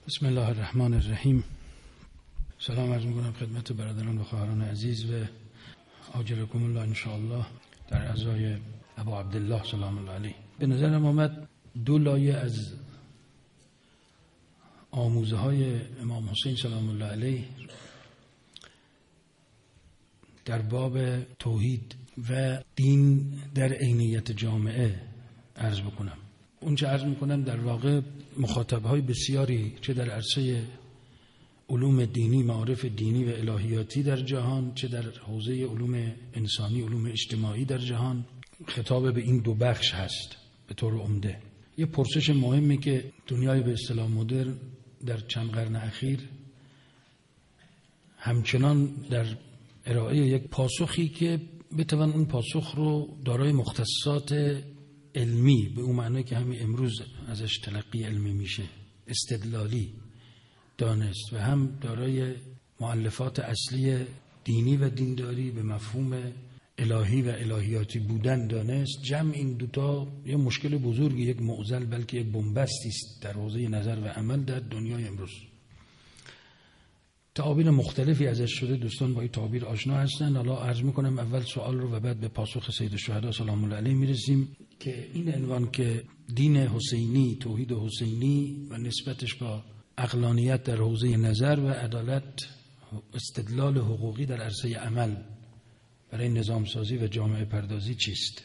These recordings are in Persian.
بسم الله الرحمن الرحیم. سلام عرض می‌کنم خدمت برادران و خواهران عزیز و آجرکم الله انشاءالله در عزای ابا عبدالله سلام الله علیه. به نظرم آمد دو لایه از آموزه های امام حسین سلام الله علیه در باب توحید و دین در عینیت جامعه عرض بکنم. اون چه عرض میکنم در واقع مخاطبهای بسیاری چه در عرصه علوم دینی، معارف دینی و الهیاتی در جهان، چه در حوزه علوم انسانی، علوم اجتماعی در جهان، خطاب به این دو بخش هست به طور عمده. یه پرسش مهمی که دنیای به اصطلاح مدرن در چند قرن اخیر همچنان در ارائه یک پاسخی که بتوان اون پاسخ رو دارای مختصات علمی به اون معنی که همین امروز ازش تلقی علمی میشه استدلالی دانست و هم دارای مؤلفات اصلی دینی و دینداری به مفهوم الهی و الهیاتی بودن دانست. جمع این دوتا یه مشکل بزرگی، یک معضل بلکه یک بنبستی است در حوزه نظر و عمل در دنیای امروز. تعابیر مختلفی ازش شده، دوستان با این تعابیر آشنا هستن. حالا عرض میکنم اول سوال رو و بعد به پاسخ سید الشهدا سلام الله علیه میرسیم که این عنوان که دین حسینی، توحید حسینی و نسبتش با عقلانیت در حوزه نظر و عدالت، استدلال حقوقی در عرصه عمل برای نظام سازی و جامعه پردازی چیست؟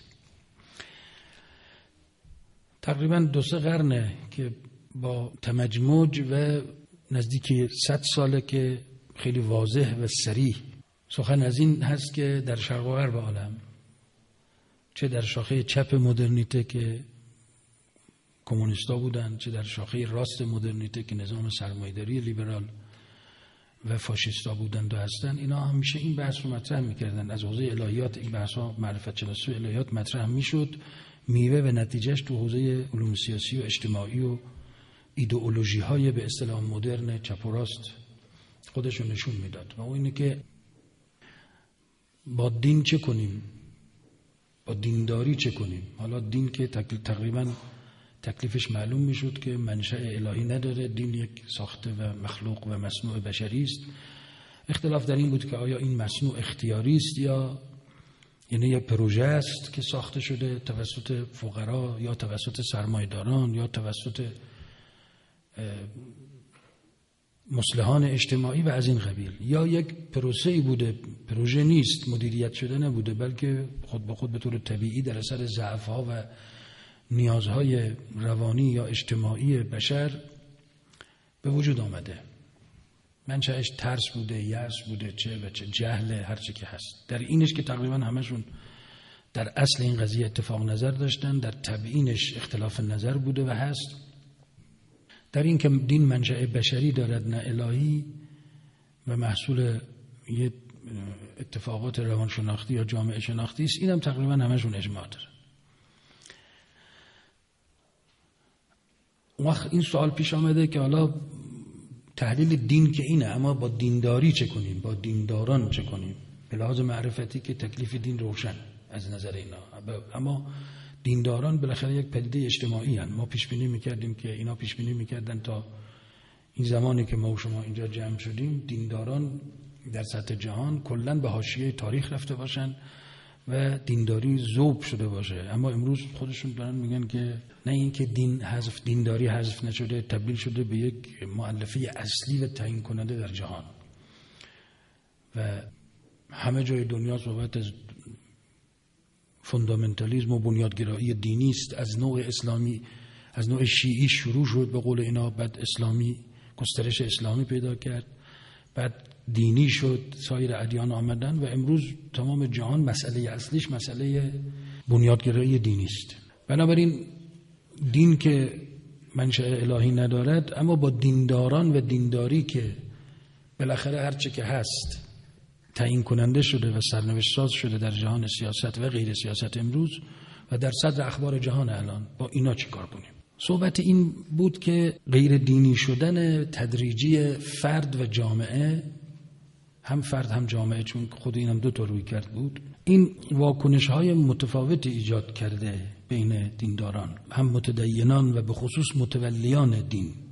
تقریبا 2-3 قرنه که با تمجمج و نزدیک 100 ساله که خیلی واضح و صریح سخن از این هست که در شرق و غرب عالم، چه در شاخه چپ مدرنیته که کمونیستا بودن، چه در شاخه راست مدرنیته که نظام سرمایه‌داری لیبرال و فاشیستا بودند و هستن، اینا همیشه این بحث رو مطرح می‌کردن. از حوزه الهیات این بحث‌ها، معرفت شناسی و الهیات مطرح می‌شد، میوه و نتیجهش تو حوزه علوم سیاسی و اجتماعی و ایدئولوژی‌های به اصطلاح مدرن چپ و راست خودش رو نشون میداد. و اون اینه که با دین چه کنیم، با دینداری چه کنیم. حالا دین که تقریبا تکلیفش معلوم میشد که منشأ الهی نداره، دین یک ساخته و مخلوق و مصنوع بشری است. اختلاف در این بود که آیا این مصنوع اختیاری است یا یعنی یک پروژه است که ساخته شده توسط فقرا یا توسط سرمایه‌داران یا توسط مصلحان اجتماعی و از این قبیل، یا یک پروسه‌ای بوده، پروژه نیست، مدیریت شده نبوده، بلکه خود به خود به طور طبیعی در اثر ضعف‌ها و نیازهای روانی یا اجتماعی بشر به وجود آمده. منشأش ترس بوده، یأس بوده، چه و چه، جهل، هر چه که هست. در اینش که تقریبا همشون در اصل این قضیه اتفاق نظر داشتن، در تبیینش اختلاف نظر بوده و هست. در این که دین منشأ بشری دارد نه الهی و محصول یه اتفاقات روانشناختی یا جامعه شناختی است، اینم تقریبا همشون اجماع داره. وقت این سوال پیش آمده که حالا تحلیل دین که اینه، اما با دینداری چه کنیم، با دینداران چه کنیم؟ به لحاظ معرفتی که تکلیف دین روشن از نظر اینا، اما دینداران بالاخره یک پدیده اجتماعی هستند. ما پیش بینی می‌کردیم که اینا پیش بینی می‌کردن تا این زمانی که ما و شما اینجا جمع شدیم دینداران در سطح جهان کلاً به حاشیه تاریخ رفته باشن و دینداری ذوب شده باشه. اما امروز خودشون دارن میگن که نه، این که دینداری حذف نشده، تبدیل شده به یک مؤلفه اصلی و تعیین کننده در جهان و همه جای دنیا صحبت از فوندامنتالیسم و بنیادگرایی دینی است. از نوع اسلامی، از نوع شیعی شروع شد به قول اینا، بعد اسلامی گسترش اسلامی پیدا کرد، بعد دینی شد، سایر ادیان آمدن و امروز تمام جهان مسئله اصلیش مسئله بنیادگرایی دینی است. بنابراین دین که منشأ الهی ندارد، اما با دینداران و دینداری که بالاخره هر چه که هست تعیین کننده شده و سرنوشت ساز شده در جهان سیاست و غیر سیاست امروز و در صدر اخبار جهان الان، با اینا چی کار کنیم؟ صحبت این بود که غیر دینی شدن تدریجی فرد و جامعه، هم فرد هم جامعه، چون خود اینم دو تا روی کرد بود، این واکنش‌های متفاوتی ایجاد کرده بین دینداران، هم متدینان و به خصوص متولیان دین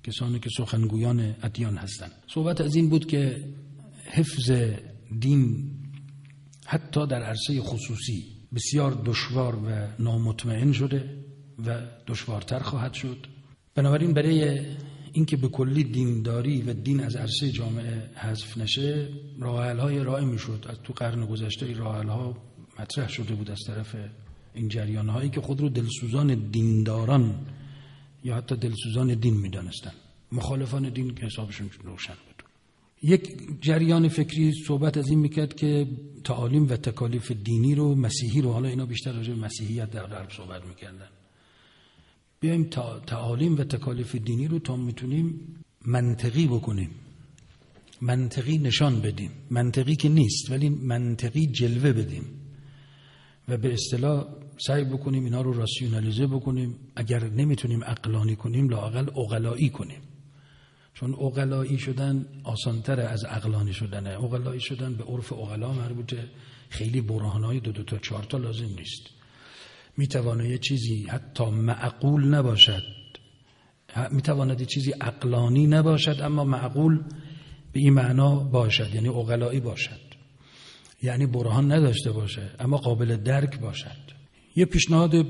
کسانی که سخنگویان ادیان هستند. صحبت از این بود که حفظ دین حتی در عرصه خصوصی بسیار دشوار و نامطمئن شده و دشوارتر خواهد شد. بنابراین برای اینکه به کلی دینداری و دین از عرصه جامعه حذف نشه، راه حل‌های ارائه میشد. از تو قرن گذشته این راه حل‌ها مطرح شده بود از طرف این جریان‌هایی که خود رو دلسوزان دینداران یا حتی دلسوزان دین می‌دانستند. مخالفان دین که حسابشون روشن بود. یک جریان فکری صحبت از این میکرد که تعالیم و تکالیف دینی رو، مسیحی رو، حالا اینا بیشتر راجع به مسیحیت در غرب صحبت میکردن، بیایم تعالیم و تکالیف دینی رو تا میتونیم منطقی بکنیم، منطقی نشان بدیم، منطقی که نیست ولی منطقی جلوه بدیم و به اصطلاح سعی بکنیم اینا رو راسیونالیزه بکنیم. اگر نمیتونیم عقلانی کنیم لااقل عقلایی کنیم، چون عقلایی شدن آسان‌تر از عقلانی شدنه. عقلایی شدن به عرف عقلا مربوطه، خیلی برهانهای 2 تا 4 تا لازم نیست. میتواند یه چیزی حتی معقول نباشد، میتواند یه چیزی عقلانی نباشد اما معقول به این معنا باشد، یعنی عقلایی باشد، یعنی برهان نداشته باشه اما قابل درک باشد. یه پیشنهاد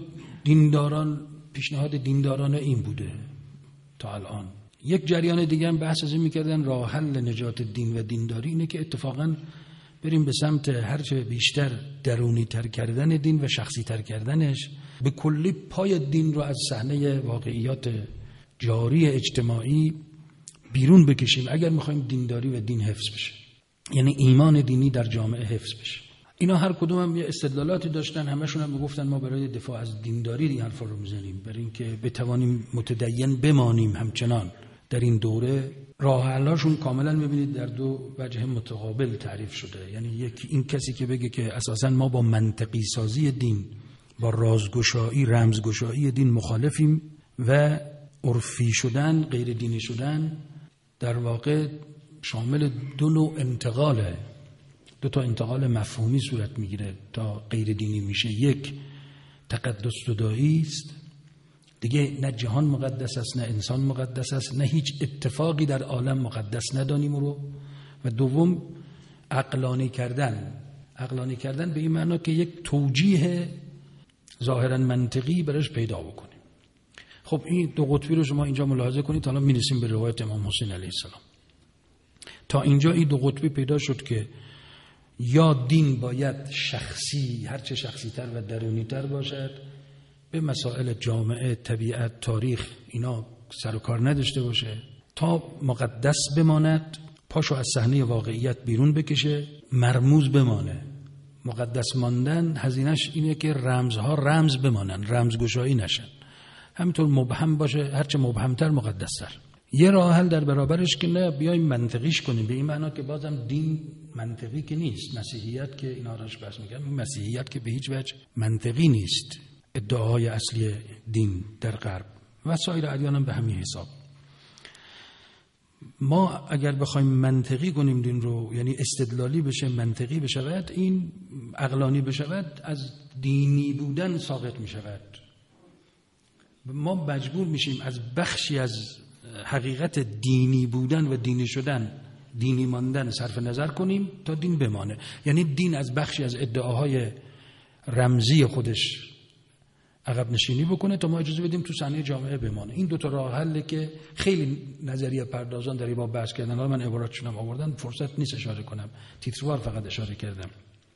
دینداران این بوده تا الان. یک جریان دیگه هم بحث از این میکردن راه حل نجات دین و دینداری اینه که اتفاقا بریم به سمت هرچه بیشتر درونی تر کردن دین و شخصی تر کردنش، به کلی پای دین رو از صحنه واقعیات جاری اجتماعی بیرون بکشیم اگر میخوایم دینداری و دین حفظ بشه، یعنی ایمان دینی در جامعه حفظ بشه. اینا هر کدوم هم یه استدلالاتی داشتن، همشون هم میگفتن ما برای دفاع از دینداری این حرفا رو میزنیم، برای اینکه بتوانیم متدین بمانیم. همچنان در این دوره راه حل‌هاشون کاملا می‌بینید در 2 وجه متقابل تعریف شده. یعنی یکی این کسی که بگه که اساساً ما با منطقی سازی دین، با رازگشایی، رمزگشایی دین مخالفیم و عرفی شدن، غیر دینی شدن در واقع شامل 2 نوع انتقاله، 2 تا انتقال مفهومی صورت میگیره تا غیر دینی میشه. یک تقدس زدایی است، دیگه نه جهان مقدس است نه انسان مقدس است، نه هیچ اتفاقی در عالم مقدس ندانیم رو. و دوم عقلانی کردن به این معنا که یک توجیه ظاهرا منطقی برش پیدا بکنیم. خب این 2 قطبی رو شما اینجا ملاحظه کنید. حالا می‌رسیم به روایت امام حسین علیه السلام. تا اینجا این 2 قطبی پیدا شد که یا دین باید شخصی، هرچه شخصی تر و درونی تر باشد، به مسائل جامعه، طبیعت، تاریخ اینا سر و کار نداشته باشه، تا مقدس بماند، پاشو از صحنه واقعیت بیرون بکشه، مرموز بمانه. مقدس ماندن هزینه‌اش اینه که رمزها رمز بمانن، رمزگشایی نشن، همینطور مبهم باشه، هرچه مبهمتر مقدستر. یه راه حل در برابرش که نه بیایم منطقیش کنیم، به این معنا که بازم دین منطقی که نیست. مسیحیت که اینا راش بحث می‌کنن، مسیحیت که به هیچ وجه منطقی نیست. ادعاهای اصلی دین در غرب و سایر ادیان هم به همین حساب. ما اگر بخوایم منطقی کنیم دین رو، یعنی استدلالی بشه، منطقی بشود، این عقلانی بشود، از دینی بودن ساقط می شود. ما مجبور میشیم از بخشی از حقیقت دینی بودن و دینی شدن، دینی ماندن صرف نظر کنیم تا دین بمانه. یعنی دین از بخشی از ادعاهای رمزی خودش عقب نشینی بکنه تا ما اجازه بدیم تو صحنه جامعه بمانه. این 2 تا راه حله که خیلی نظریه پردازان در این باب بحث کردن. حالا من عباراتشون هم آوردم، فرصت نیست اشاره کنم، تیتروار فقط اشاره کردم.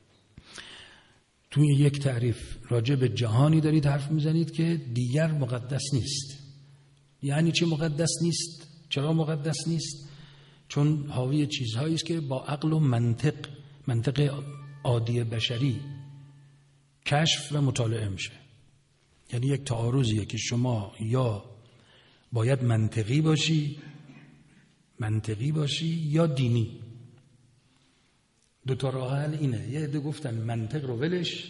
توی یک تعریف راجع به جهانی دارید حرف میزنید که دیگر مقدس نیست. یعنی چه مقدس نیست؟ چرا مقدس نیست؟ چون حاوی چیزهایی است که با عقل و منطق عادی بشری کشف و مطالعه میشه. یعنی یک تعارضیه که شما یا باید منطقی باشی یا دینی. 2 تا راه حل اینه. یه عده گفتن منطق رو ولش،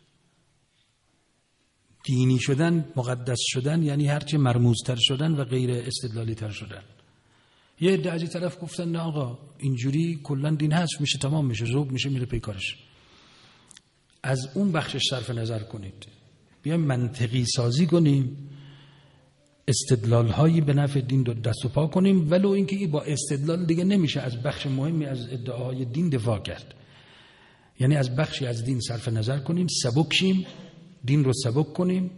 دینی شدن، مقدس شدن یعنی هرچه مرموزتر شدن و غیر استدلالی تر شدن. یه عده از این طرف گفتن نه آقا اینجوری کلا دین هست، میشه تمام میشه، ذوب میشه، میره پی کارش. از اون بخشش صرف نظر کنید، بیایم منطقی سازی کنیم، استدلال هایی به نفع دین دست و پا کنیم، ولو اینکه این با استدلال دیگه نمیشه از بخش مهمی از ادعاهای دین دفاع کرد. یعنی از بخشی از دین صرف نظر کنیم، سبک شیم، دین رو سبک کنیم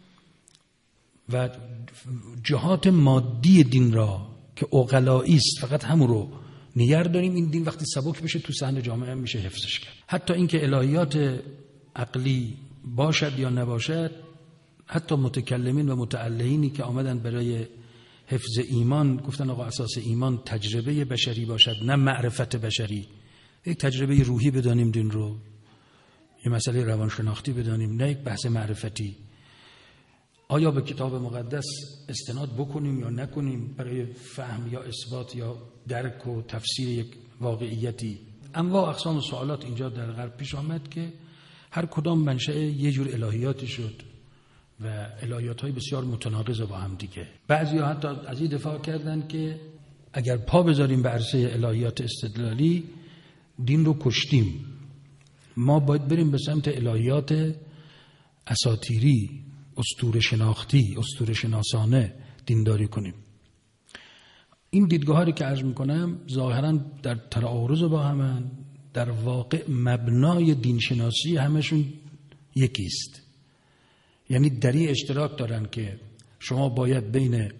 و جهات مادی دین را که عقلایی است فقط همون رو نگر داریم. این دین وقتی سبک بشه تو صحن جامعه میشه حفظش کرد. حتی اینکه الهیات عقلی باشد یا نباشد، حتی متکلمین و متعلهینی که آمدن برای حفظ ایمان گفتن آقا اساس ایمان تجربه بشری باشد نه معرفت بشری. یک تجربه روحی بدانیم دین رو، یه مسئله روانشناختی بدانیم، نه یک بحث معرفتی. آیا به کتاب مقدس استناد بکنیم یا نکنیم برای فهم یا اثبات یا درک و تفسیر یک واقعیتی؟ انواع اقسام سوالات اینجا در غرب پیش آمد که هر کدام منشأ یه جور الهیاتی شد و الهیات‌های بسیار متناقض با هم دیگه. بعضی‌ها حتی از این دفاع کردن که اگر پا بذاریم به عرصه الهیات استدلالی دین رو کشتیم. ما باید بریم به سمت الهیات اساطیری، اسطوره شناختی، اسطوره شناسانه دینداری کنیم. این دیدگاه‌هایی که عرض می‌کنم ظاهراً در تعارض با همن، در واقع مبنای دینشناسی همشون یکیست. یعنی در این اشتراک دارن که شما باید بین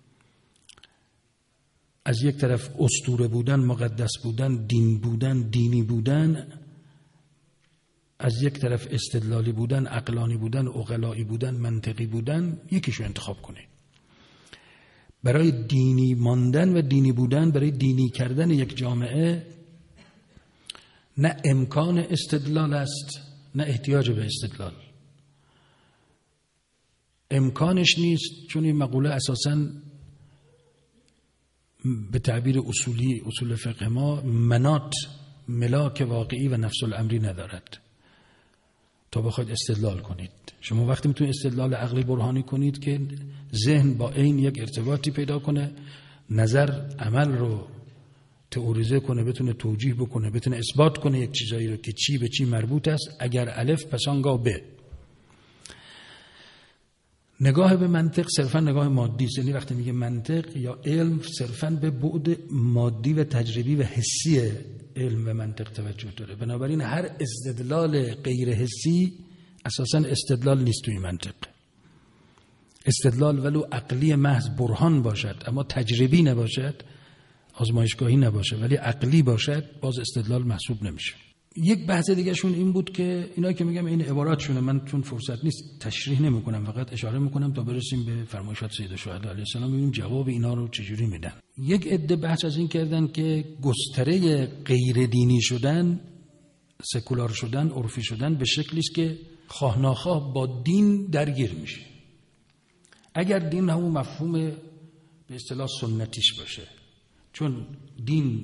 از یک طرف اسطوره بودن، مقدس بودن، دین بودن، دینی بودن، از یک طرف استدلالی بودن، عقلانی بودن، عقلایی بودن، منطقی بودن، یکیشو انتخاب کنید. برای دینی ماندن و دینی بودن، برای دینی کردن یک جامعه نه امکان استدلال است نه احتیاج به استدلال. امکانش نیست، چون این مقوله اساساً به تعبیر اصولی اصول فقه ما مناط ملاک واقعی و نفس الامری ندارد تا بخواید استدلال کنید. شما وقتی میتونید استدلال عقلی برهانی کنید که ذهن با عین یک ارتباطی پیدا کنه، نظر عمل رو تئوریزه کنه، بتونه توجیه بکنه، بتونه اثبات کنه یک چیزایی رو که چی به چی مربوط است. اگر الف پس آنگاه ب. نگاه به منطق صرفا نگاه مادی است. یعنی وقتی میگه منطق یا علم صرفا به بعد مادی و تجربی و حسی علم و منطق توجه داره. بنابراین هر استدلال غیر حسی اساسا استدلال نیست توی منطق. استدلال ولو عقلی محض برهان باشد اما تجربی نباشد، آزمایشگاهی نباشه ولی عقلی باشد، باز استدلال محسوب نمیشه. یک بحث دیگه شون این بود که اینا که میگم این عباراتشونه، من چون فرصت نیست تشریح نمیکنم، فقط اشاره میکنم تا برسیم به فرمایشات سید الشهدا علیه السلام ببینیم جواب اینا رو چجوری میدن. یک عده بحث از این کردن که گستره غیر دینی شدن، سکولار شدن، عرفی شدن به شکلی است که خواه ناخواه با دین درگیر میشه. اگر دین همون مفهوم به اصطلاح سنتیش باشه، چون دین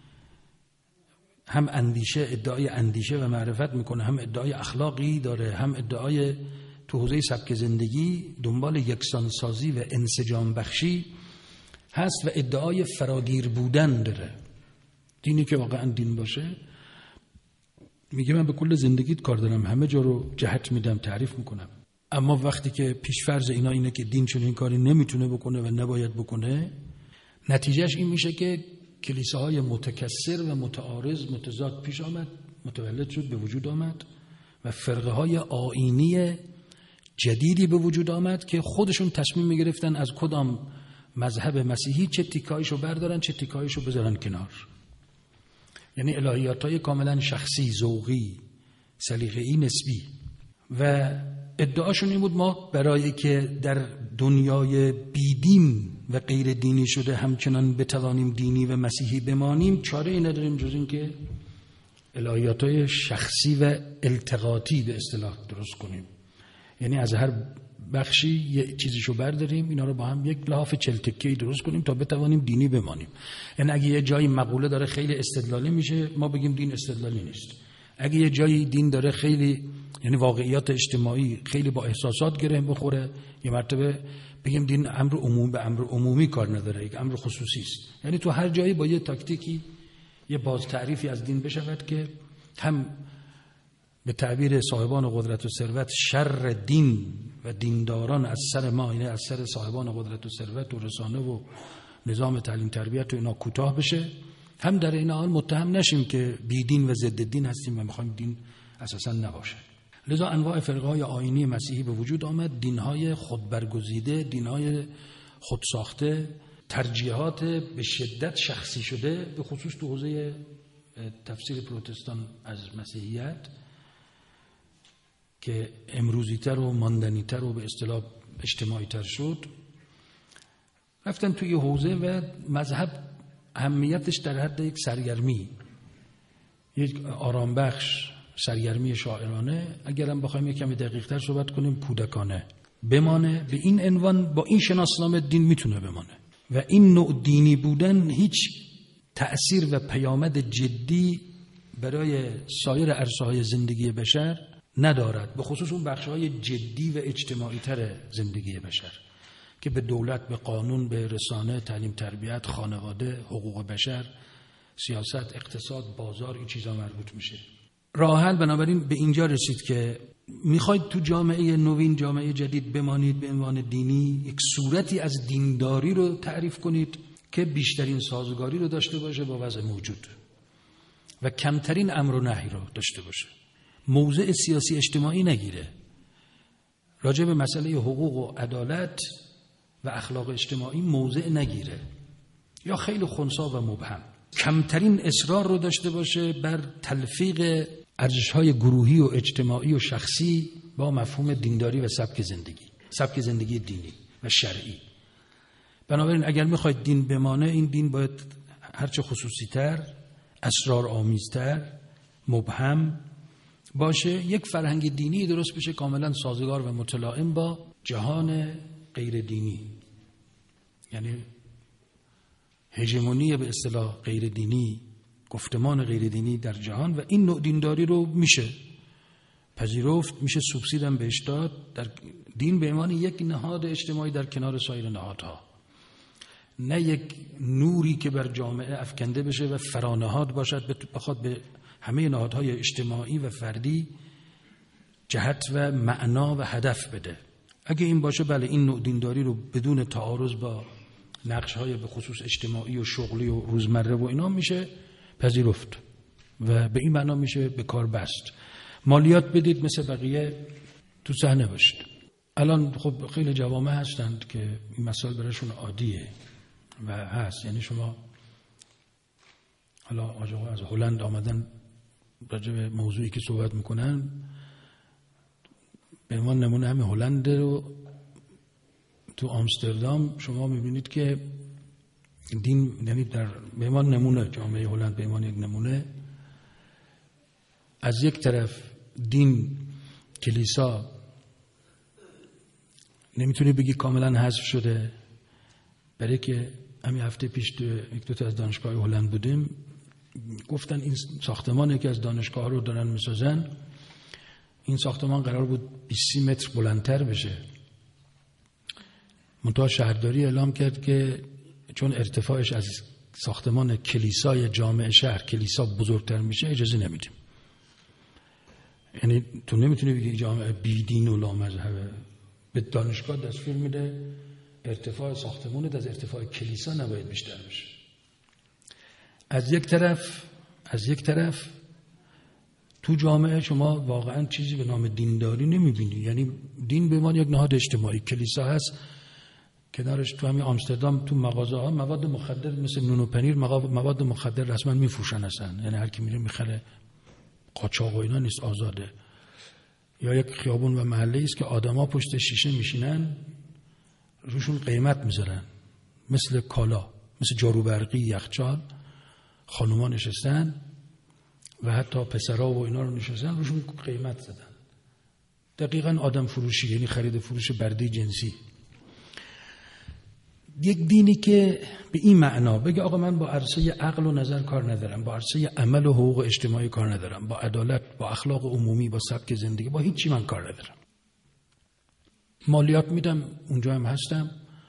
هم اندیشه، ادعای اندیشه و معرفت میکنه، هم ادعای اخلاقی داره، هم ادعای تو حوزه سبک زندگی دنبال یکسانسازی و انسجام بخشی هست و ادعای فراگیر بودن داره. دینی که واقعا دین باشه میگه من به کل زندگیت کار دارم، همه جا رو جهت میدم، تعریف میکنم. اما وقتی که پیشفرض اینا اینه که دین چون این کاری نمیتونه بکنه و نباید بکنه، نتیجهش این میشه که کلیساهای متکثر و متعارض متضاد پیش آمد، متولد شد، به وجود آمد و فرقه های آیینی جدیدی به وجود آمد که خودشون تصمیم میگرفتن از کدام مذهب مسیحی چه تیکایشو بردارن چه تیکایشو بذارن کنار. یعنی الهیات‌های کاملا شخصی، ذوقی، سلیقه‌ای، نسبی. و ادعاشون این بود ما برای که در دنیای بیدین و غیر دینی شده همچنان بتوانیم دینی و مسیحی بمانیم، چاره ای نداریم جز این که الهیات‌های شخصی و التقاطی به اصطلاح درست کنیم. یعنی از هر بخشی یه چیزیشو برداریم، اینا رو با هم یک لحاف چلتکه‌ای درست کنیم تا بتوانیم دینی بمانیم. یعنی اگه یه جایی مقوله داره خیلی استدلالی میشه، ما بگیم دین استدلالی نیست. اگه یه جایی دین داره خیلی، یعنی واقعیات اجتماعی خیلی با احساسات گره بخوره، یه مرتبه بگیم دین امر عمومی به امر عمومی کار نداره، یک امر خصوصی است. یعنی تو هر جایی با یه تاکتیکی یه باز تعریفی از دین بشود که هم به تعبیر صاحبان قدرت و ثروت شر دین و دینداران از سر ما، یعنی از سر صاحبان قدرت و ثروت و رسانه و نظام تعلیم تربیت و اینا کوتاه بشه، هم در این حال متهم نشیم که بی دین و ضد دین هستیم و میخوایم دین اساسا نباشه. لذا انواع فرقه‌های آیینی مسیحی به وجود آمد، دین‌های خودبرگزیده، دین‌های خودساخته، ترجیحات به شدت شخصی شده، به خصوص تو حوزه تفسیر پروتستان از مسیحیت که امروزی‌تر و ماندنی‌تر و به اصطلاح اجتماعی‌تر شد، رفتن توی حوزه و مذهب اهمیتش در حد یک سرگرمی، یک آرامبخش، سرگرمی شاعرانه، اگرم بخوایم یک کمی دقیق‌تر صحبت کنیم کودکانه بمانه. به این عنوان با این شناسنامه دین میتونه بمانه و این نوع دینی بودن هیچ تأثیر و پیامد جدی برای سایر عرصه‌های زندگی بشر ندارد، به خصوص اون بخش‌های جدی و اجتماعی تر زندگی بشر که به دولت، به قانون، به رسانه، تعلیم تربیت، خانواده، حقوق بشر، سیاست، اقتصاد، بازار، این چیزا مربوط میشه. راه حل بنابراین به اینجا رسید که میخواید تو جامعه نوین، جامعه جدید بمانید به عنوان دینی، یک صورتی از دینداری رو تعریف کنید که بیشترین سازگاری رو داشته باشه با وضع موجود و کمترین امر و نهی رو داشته باشه، موضع سیاسی اجتماعی نگیره، راجع به مسئله حقوق و عدالت و اخلاق اجتماعی موضع نگیره یا خیلی خنثی و مبهم، کمترین اصرار رو داشته باشه بر تلفیق ارزش‌های گروهی و اجتماعی و شخصی با مفهوم دینداری و سبک زندگی دینی و شرعی. بنابراین اگر میخواید دین بمانه، این دین باید هرچه خصوصی‌تر، اسرارآمیزتر، مبهم باشه، یک فرهنگ دینی درست بشه کاملا سازگار و متلائم با جهان غیر دینی، یعنی هژمونی به اصطلاح غیر دینی، گفتمان غیر دینی در جهان. و این نوع دینداری رو میشه پذیرفت، میشه سوبسید هم بهش داد، در دین به عنوان یک نهاد اجتماعی در کنار سایر نهادها، نه یک نوری که بر جامعه افکنده بشه و فرانهاد باشد، بخواد به همه نهادهای اجتماعی و فردی جهت و معنا و هدف بده. اگه این باشه، بله، این نوع دینداری رو بدون تعارض با نقش‌های به خصوص اجتماعی و شغلی و روزمره و اینا میشه پذیرفت و به این معنا میشه به کار بست. مالیات بدید مثل بقیه تو صحنه باشید. الان خب خیلی جوامع هستند که این مسائل براشون عادیه و هست، یعنی شما حالا آقا از هلند آمدن راجع به موضوعی که صحبت میکنن، به عنوان نمونه همین هلند رو تو آمستردام شما میبینید که دین، یعنی در به عنوان نمونه جامعه هلند به عنوان یک نمونه، از یک طرف دین، کلیسا، نمیتونی بگی کاملا حذف شده، برای که همین هفته پیش تو یک دو تا از دانشگاه هلند بودیم، گفتن این ساختمانی که از دانشگاه رو دارن میسازن، این ساختمان قرار بود 20 متر بلندتر بشه، منتها شهرداری اعلام کرد که چون ارتفاعش از ساختمان کلیسای جامع شهر کلیسا بزرگتر میشه اجازه نمیدیم. یعنی تو نمیتونی بگی جامعه بی دین و لامذهبه، به دانشگاه دستور میده ارتفاع ساختمانت از ارتفاع کلیسا نباید بیشتر بشه. از یک طرف تو جامعه شما واقعا چیزی به نام دینداری نمیبینی، یعنی دین به عنوان یک نهاد اجتماعی، کلیسا هست کنارش، تو همین آمستردام تو مغازه ها مواد مخدر مثل نون و پنیر مواد مخدر رسما میفروشن هستن، یعنی هر کی میره میخره، قاچاق و اینا نیست، آزاده. یا یک خیابون و محله است که آدما پشت شیشه میشینن، روشون قیمت میذارن مثل کالا، مثل جارو برقی، یخچال، خانوما نشستن و حتی پسرا و اینا رو نشستن روشون قیمت زدن. دقیقاً آدم فروشی، یعنی خرید فروش برده جنسی. یک دینی که به این معنا بگه آقا من با عرصه عقل و نظر کار ندارم، با عرصه عمل و حقوق اجتماعی کار ندارم، با عدالت، با اخلاق عمومی، با سبک زندگی، با هیچ چی من کار ندارم، مالیات میدم، اونجا هم هستم،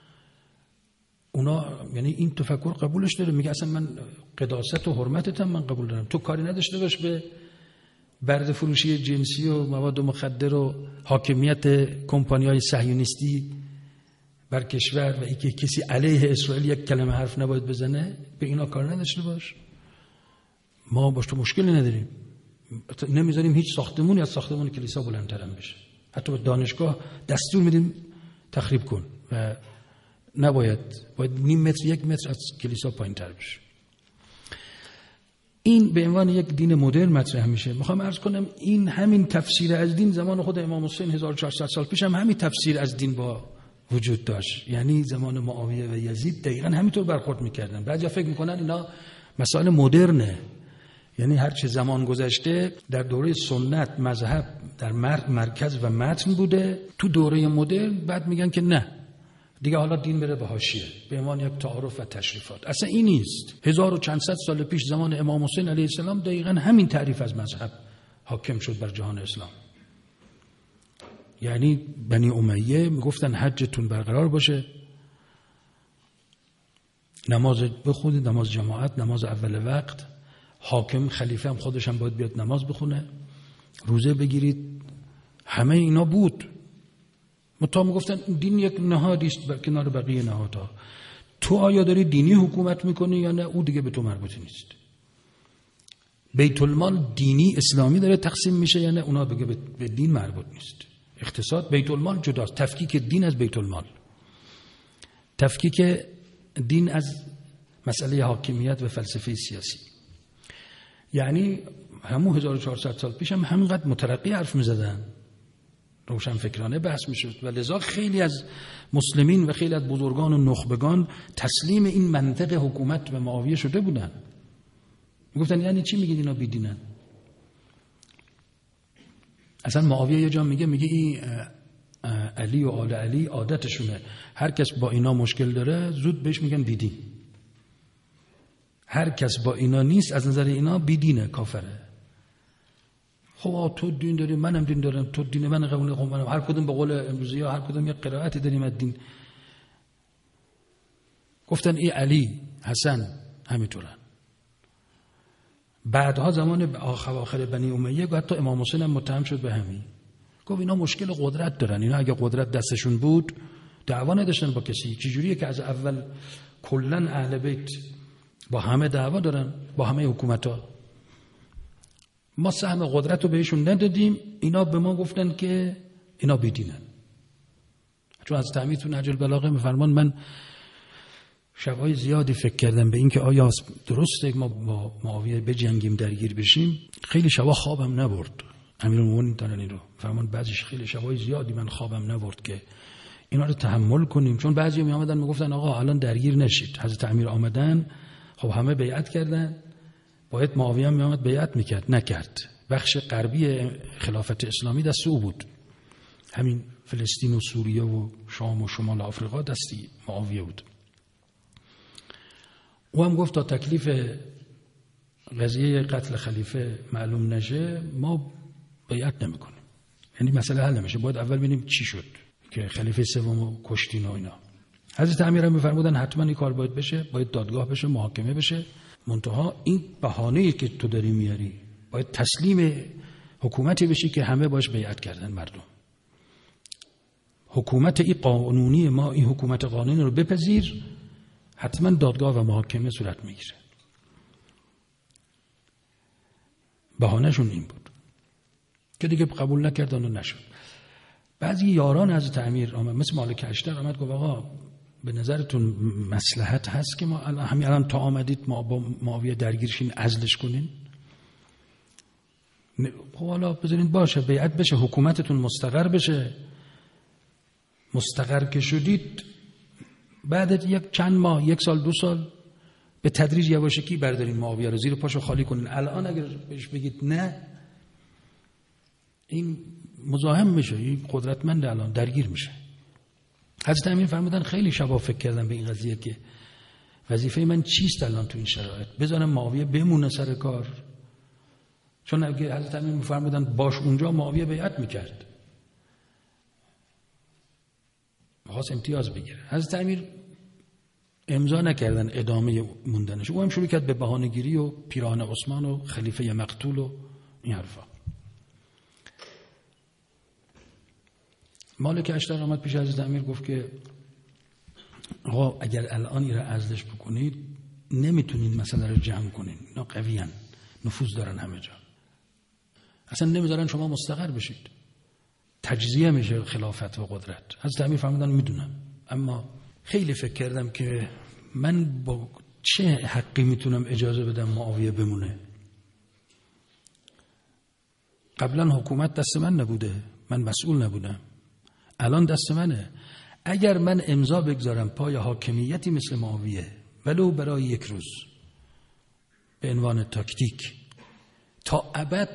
اونا، یعنی این تفکر قبولش داره، میگه اصلا من قداست و حرمتت هم من قبول دارم، تو کاری نداشته باش به برده فروشی جنسی و مواد مخدر و حاکمیت کمپانی‌های صهیونیستی بر کشور و اینکه کسی علیه اسرائیل یک کلمه حرف نباید بزنه، به اینا کار نداشته باش. ما باش تو مشکلی نداریم، نمیذاریم هیچ ساختمونی از ساختمان کلیسا بلندتر بشه. حتی به دانشگاه دستور میدیم تخریب کن و باید نیم متر یک متر از کلیسا پایین‌تر بشه. این به عنوان یک دین مدرن مطرح میشه. میخوام عرض کنم این همین تفسیر از دین زمان خود امام حسین 1400 سال پیش هم همین تفسیر از دین با وجود داشت. یعنی زمان معاویه و یزید دقیقاً همینطور برخورد میکردن. بعضیا فکر میکنن اینا مسائل مدرنه، یعنی هر چه زمان گذشته در دوره سنت مذهب در مرکز و متن بوده، تو دوره مدرن بعد میگن که نه دیگه حالا دین بره به حاشیه به عنوان یک تعارف و تشریفات. اصلا این نیست. 1400 سال پیش زمان امام حسین علیه السلام دقیقاً همین تعریف از مذهب حاکم شد بر جهان اسلام. یعنی بنی امیه میگفتن حجتون برقرار باشه، نماز بخونید، نماز جماعت، نماز اول وقت، حاکم خلیفه هم خودش هم باید بیاد نماز بخونه، روزه بگیرید. همه اینا بود. متا میگفتن دین یک نهادی است بر کنار بقیه نهادها. تو آیا داری دینی حکومت میکنی یا نه؟ او دیگه به تو مربوط نیست. بیت المال دینی اسلامی داره تقسیم میشه یا نه؟ اونا بگه به دین مربوط نیست. اقتصاد بیت المال جداست. تفکیک دین از بیت المال، تفکیک دین از مسئله حاکمیت و فلسفه سیاسی. یعنی همون 1400 سال پیش هم همینقدر مترقی حرف میزدن، روشن فکرانه بحث میشد و لذا خیلی از مسلمین و خیلی از بزرگان و نخبگان تسلیم این منطق حکومت به معاویه شده بودن. میگفتن یعنی چی میگید اینا بیدینن؟ اصلا معاویه یه جا میگه این علی و آل علی عادتشونه هر کس با اینا مشکل داره زود بهش میگن بیدین، هر کس با اینا نیست از نظر اینا بیدینه، کافره. خب تو دین داری، منم دین دارم، تو دین من قبول کنم، هر کدوم به قول امروزی ها هر کدوم یک قرائتی داریم از دین. گفتن ای علی حسن همینطورن. بعدها زمان اواخر بنی امیه حتی امام حسین هم متهم شد به همین. گفت اینا مشکل قدرت دارن، اینا اگه قدرت دستشون بود دعوا نداشتن با کسی. چجوریه که از اول کلا اهل بیت با همه دعوا دارن، با همه حکومت‌ها؟ ما سهم قدرت رو بهشون ندادیم، اینا به ما گفتن که اینا بیدینن. چون از تعمید تو نهج البلاغه میفرمان من شب‌های زیادی فکر کردم به این که آیا درسته ما با معاویه بجنگیم درگیر بشیم. خیلی شبا خوابم نبرد. امیرالمومنین دارن این رو فرمان، بعضیش خیلی شب‌های زیادی من خوابم نبرد که اینا رو تحمل کنیم. چون بعضی میآمدن میگفتن آقا الان درگیر نشید. حضرت امیر آمدن، خب همه بیعت کردن، باید معاویه هم میآمد بیعت میکرد، نکرد. بخش غربی خلافت اسلامی دست او بود، همین فلسطین و سوریه و شام و شمال آفریقا دستی معاویه بود. او هم گفت تا تکلیف قضیه قتل خلیفه معلوم نشه ما بیعت نمیکنیم، یعنی مسئله حل نمیشه، باید اول ببینیم چی شد که خلیفه سومو کشتین و اینا. حضرت امیر هم میفرمودن حتما این کار باید بشه، باید دادگاه بشه، محاکمه بشه، منتها این بهانه‌ای که تو داری میاری باید تسلیم حکومتی بشی که همه باش بیعت کردن مردم. حکومت این قانونی ما، این حکومت قانونی رو بپذیر، حتما دادگاه و محاکمه صورت میگیره. بهانه‌شون این بود که دیگه قبول نکردن و نشد. بعضی یاران حضرت امیر آمد مثل مالک اشتر آمد گفت آقا به نظرتون مصلحت هست که ما همین الان تا آمدید ما با معاویه درگیر شین، عزلش کنین؟ خب حالا بذارین باشه، بیعت بشه، حکومتتون مستقر بشه. مستقر که شدید بعد یک چند ماه، یک سال، 2 سال به تدریج یواشکی بردارین معاویه رو زیر پاشو خالی کنین. الان اگر بهش بگید نه، این مزاحم میشه، این قدرتمند الان درگیر میشه. حضرت امیر فرمودن خیلی شبا فکر کردم به این قضیه که وظیفه من چیست الان تو این شرایط، بذارم معاویه بمونه سر کار. چون اگه حضرت امیر میفرمودن باش اونجا، معاویه بیعت میکرد، خواست امتیاز بگیره. حضرت امیر امضا نکردن ادامه موندنش، او هم شروع کرد به بهانه‌گیری و پیراهن عثمان و خلیفه مقتول و این حرفا. مالک اشتر آمد پیش حضرت امیر گفت که آقا اگر الان ایره عزلش بکنید نمیتونین مسئله رو جمع کنین، اینا قویان، نفوذ دارن همه جا، اصلا نمیذارن شما مستقر بشید، تجزیه میشه خلافت و قدرت. حضرت امیر فرمودن میدونم، اما خیلی فکر کردم که من با چه حقی میتونم اجازه بدم معاویه بمونه؟ قبلا حکومت دست من نبوده، من مسئول نبودم، الان دست منه. اگر من امضا بگذارم پای حاکمیتی مثل معاویه ولو برای یک روز به عنوان تاکتیک، تا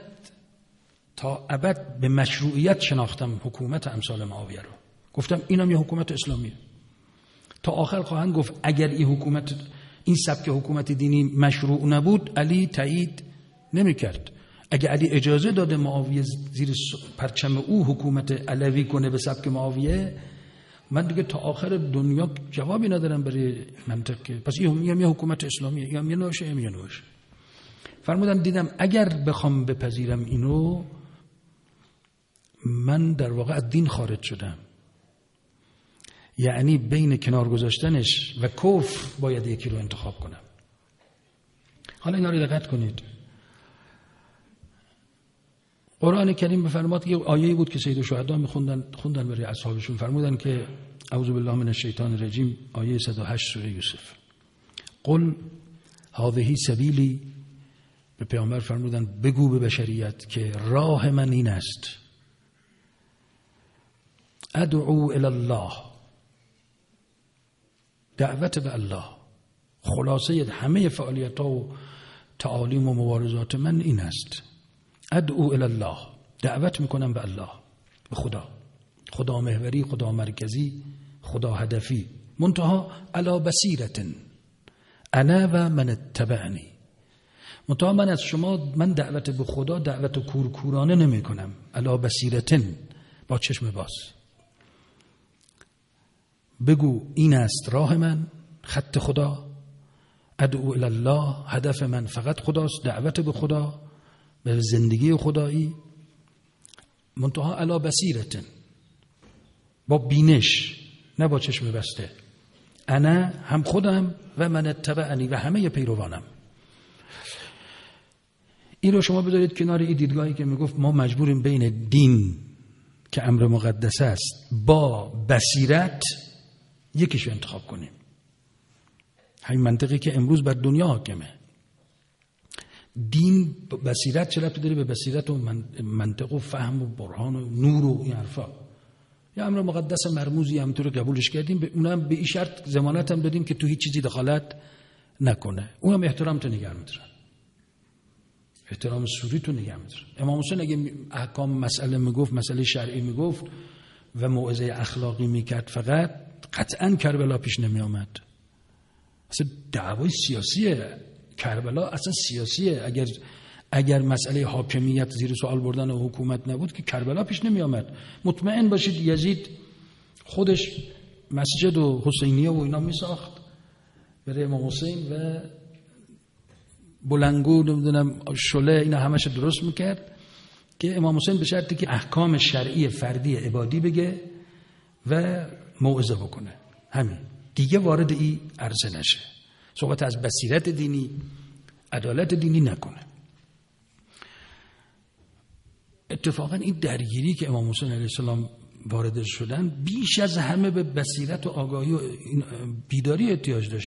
ابد به مشروعیت شناختم حکومت امثال معاویه رو، گفتم اینم یه حکومت اسلامیه. تا آخر خواهند گفت اگر این سبک حکومت دینی مشروع نبود علی تایید نمی‌کرد. اگر علی اجازه داده معاویه زیر پرچم او حکومت علوی کنه به سبک معاویه، من دیگه تا آخر دنیا جوابی ندارم برای منطق. پس این یه حکومت اسلامیه، یا یه نوشه یا یه نوشه. فرمودن دیدم اگر بخوام بپذیرم اینو، من در واقع از دین خارج شدم. یعنی بین کنار گذاشتنش و کفر باید یکی رو انتخاب کنم. حالا اینا رو دقت کنید. قرآن کریم بفرماد، یه آیه‌ای بود که سید الشهدا خوندن برای اصحابشون، فرمودن که اعوذ بالله من الشیطان الرجیم، آیه 108 سوره یوسف، قل هذه سبیلی، به پیامبر فرمودن بگو به بشریت که راه من این است، ادعو الی الله، دعوت به الله، خلاصه همه فعالیت‌ها و تعالیم و مبارزات من این است، ادعو الی الله، دعوت میکنم به الله، به خدا محوری، خدا مرکزی، خدا هدفی، منتها علی بصیرت انا و من اتبعنی، منتها من از شما، من دعوت به خدا دعوت کورکورانه نمی کنم، علی بصیرت، با چشم باز. بگو این است راه من، خط خدا، ادعو الی الله، هدف من فقط خداست، دعوت به خدا، به زندگی خدایی، منتها علی بصیرت، با بینش، نه با چشم بسته. انا، هم خودم، و من اتبعنی، و همه پیروانم. این رو شما بذارید کنار این دیدگاهی که میگفت ما مجبوریم بین دین که امر مقدس است با بصیرت یکیشو انتخاب کنیم. همین منطقی که امروز بر دنیا حاکمه. دین بصیرت چه ربطی داره به بصیرت و منطق و فهم و برهان و نور و این حرفا؟ یا امر مقدس مرموزی هم تو رو قبولش کردیم، اونم به این شرط ضمانت هم دادیم که تو هیچ چیزی دخالت نکنه، اونم احترام تو نگه می‌داره، احترام سوری تو نگه می‌داره. امام حسین اگه احکام مسئله میگفت، مسئله شرعی میگفت و موعظه اخلاقی میکرد، فقط قطعاً کربلا پیش نمی آمد. اصلا دعوای سیاسیه، کربلا اصلا سیاسیه. اگر مسئله حاکمیت زیر سوال بردن و حکومت نبود که کربلا پیش نمی آمد. مطمئن باشید یزید خودش مسجد و حسینیه و اینا می ساخت برای امام حسین و بلنگو نمیدونم شله اینا همش درست میکرد که امام حسین به شرطی که احکام شرعی فردی عبادی بگه و موعظه بکنه، همین دیگه وارد این عرصه نشه، صحبت از بصیرت دینی، عدالت دینی نکنه. اتفاقا این درگیری که امام حسین علیه السلام وارد شدن بیش از همه به بصیرت و آگاهی و بیداری احتیاج داشت.